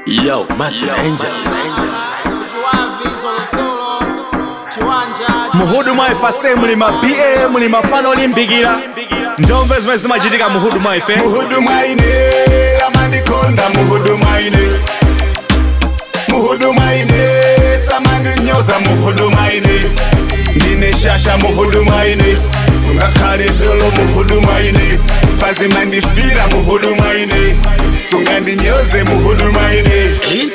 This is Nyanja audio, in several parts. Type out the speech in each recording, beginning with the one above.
Yo, Martin Angels. Muhuduma ifase mulima BA mulima fano limbigira Ndombe zimezima jidika muhuduma ife Muhuduma ine amandi konda muhuduma ine Muhuduma ine samandi nyoza muhuduma ine Nine shasha muhuduma ine Sunga kare dolo muhuduma ine Fazi mandi fira muhuduma ine Sunga ndi nyoze muhuduma ine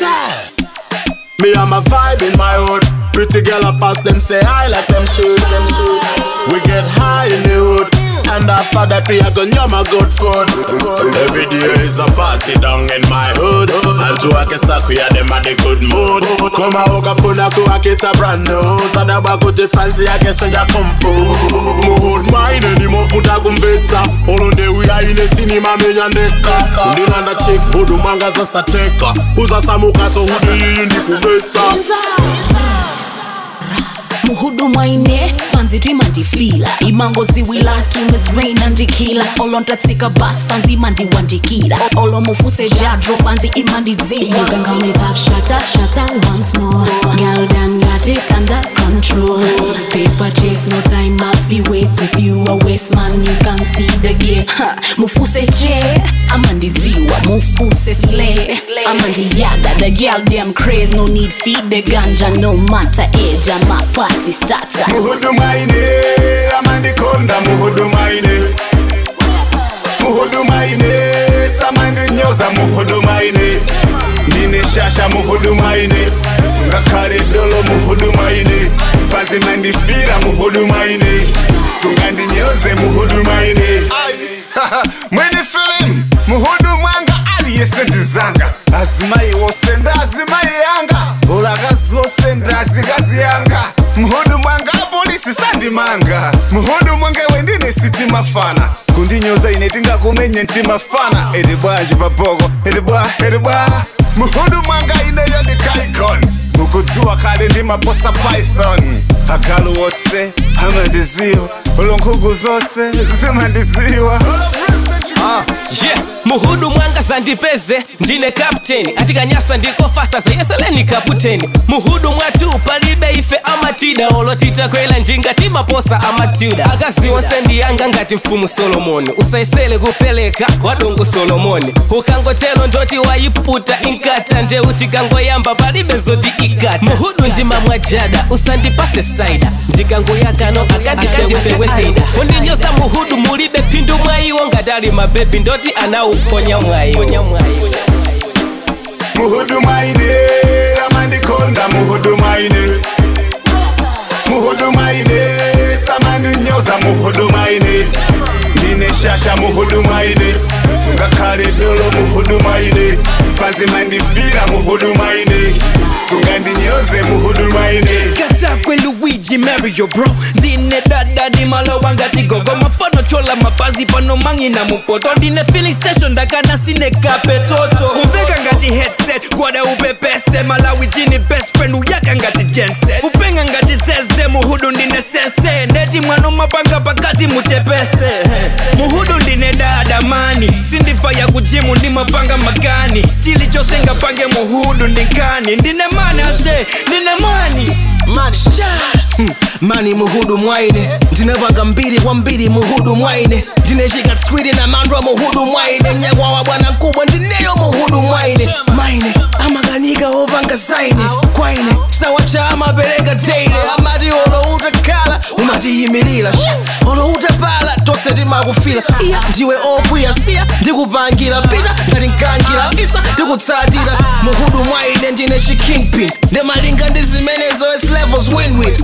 Me and my vibe in my hood. Pretty girl I pass them say I like them shoot. We get high in the hood, and after that we are gonna my good food. Every day is a party down in my hood. And to a kesak we are them at the good mood. Come a hook up on a cook, it's a brand new. So the back with the fancy I guess I come food. Muhud mine any more food I come better. All on day we are in the cinema me and the car. Ndinanda chick hudu manga za sateka. Uza samuka so hudu yindi kubesa. Muhudu mwaine, fanzi mandi fila Imango ziwila, Miss Rain and kila Olonta tika bus, fanzi mandi wandikila Olo mufuse jadro, fanzi imandi zila You can call me Pop Shatter once more Girl damn got it under control Paper chase, no time fi wait If you a waste man, you can see the gate Mufuse che, amandi ziwa Mufuse slay, amandi yada The girl damn craze, no need feed the ganja No matter age, I'm a party starter Muhuduma ine amandi konda muhuduma ine Muhuduma ine samandi nyoza muhuduma ine Nine shasha muhuduma ine Sunga kare dolo muhuduma ine Fazi mandi fira muhuduma ine Sunga ndi nyoze muhuduma ine Mwene film muhuduma anga ali yesendi zanga Azimai wosenda azimai yanga Olagazi wosenda azigazi yanga Muhudu mwanga polisi sandi manga Muhudu mwanga wendine siti mafana Kundi nyoza inetinga kumenye nti mafana Edibwa njipapogo, edibwa Muhudu mwanga ineyo ndi kaikon Mukutua kale ndi maposa python Akalu wose, hamandiziwa Olonkugu zose, zimandiziwa Yeah, muhudu mwanga sandipeze ndine captain atikanyasa ndiko fasa zeyeseleni kaputeni muhudu mwatu palibe ife amatida olotita kwela njinga timaposa amatida akazi wonse ndiyanga ngati mfumu Solomoni usaisele kupeleka wadongo Solomoni ukangotelo ndoti wayiputa inkata nde utikangoyamba palibe zoti ikata muhudu ndima mwajada usandipase saida ndikangoyakano akandifewesewesida undinyosa muhudu mulibe pindu mwaiwo ngadali mabebi ndoti anauponya mwayo Muhuduma ine amandi konda muhuduma ine Muhuduma ine samandi nyoza muhuduma ine Nine shasha muhuduma ine Sunga kare dolo muhuduma ine Fazi mandi fira muhuduma ine Sunga ndi nyoze muhuduma ine Katakwe Luigi Mario bro Dine dada di malo wanga tigogo Mafano chola mapazi pano mangi na mupoto Dine filling station dakana sine kape toto Uveka ngati headset Gwada upepeste Malawi jini best friend Uyaka ngati genset Upenga ngati sese Muhudu ndine sense Neti mwano mapanga pakati mutepese Muhudu ndine dada mani Sindifaya kujimu ndi mapanga magani Chili chose nga pange muhudu ndinkani Ndine mani ase Ndine mani Mani muhudu mwaine Ndine banga mbiri kwa mbiri muhudu mwaine Ndine shika twidi na mandwa muhudu mwaine Nyagwa wa bwana kubwa ndineyo muhudu mwaine Maine amaganiga obanga saine Kwaine sawacha amapeleka teile Amati olo utakala umati yimirila Olo utapala tose di makufila Iya ndiwe opu ya siya ndikupangira pita ngati nkankila isa ndikutsatira muhudu mwaine ndine shi kingpin Ndemalinga ndizimenezo it's levels win-win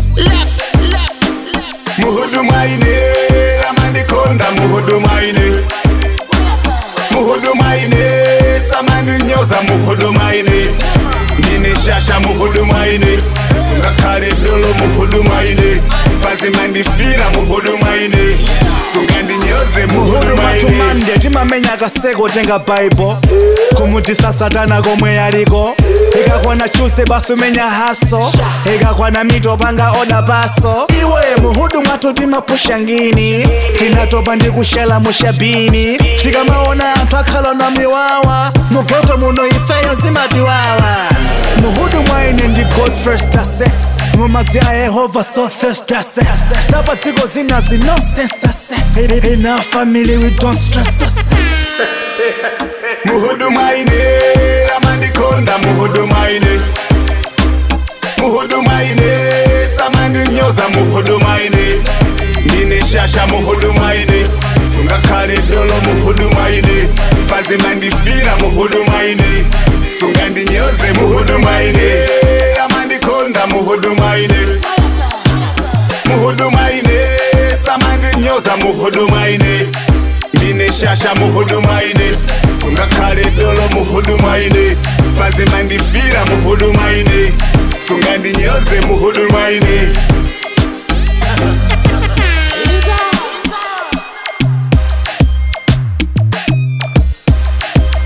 Muhudu mwaine amandi konda muhudu mwaine Muhudu mwaine samandi nyoza muhudu mwaine Nine shasha muhudu mwaine Sunga kare dolo muhudu mwaine Fazi mandi fira muhudu mwaine Sunga ndi nyoze muhudu mwaine Tumande timamenya kaseko tenga Bible Kumutisa satana komwe yaliko ikakwana chuse basumenya haso ikakwana mito panga oda paso iwe muhudu mwatu timapusha ngini tinatopa ndikushala mushabini tikamaona anthu akhala na miwawa mupoto muno ifeyo simatiwawa muhudu mwaine ndi God first ase mumazi a Yehova so thirst ase sapa ziko zinazi no sense ase in our family we don't stress ase muhudu mwaine amandikonda muhudu mwaine muhudu mwaine samandi nyoza muhudu mwaine ndine shasha muhudu mwaine sunga kale dolo muhudu mwaine fazi mandifira muhudu mwaine sunga ndinyoze muhudu mwaine amandikonda muhudu mwaine muhudu mwaine samandi nyoza muhudu mwaine ndine shasha muhudu mwaine sunga kale dolo muhudu mwaine fazi mandifira muhudu mwaine sunga ndinyoze muhudu mwaine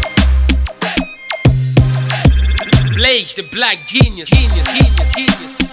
Blaze the black genius.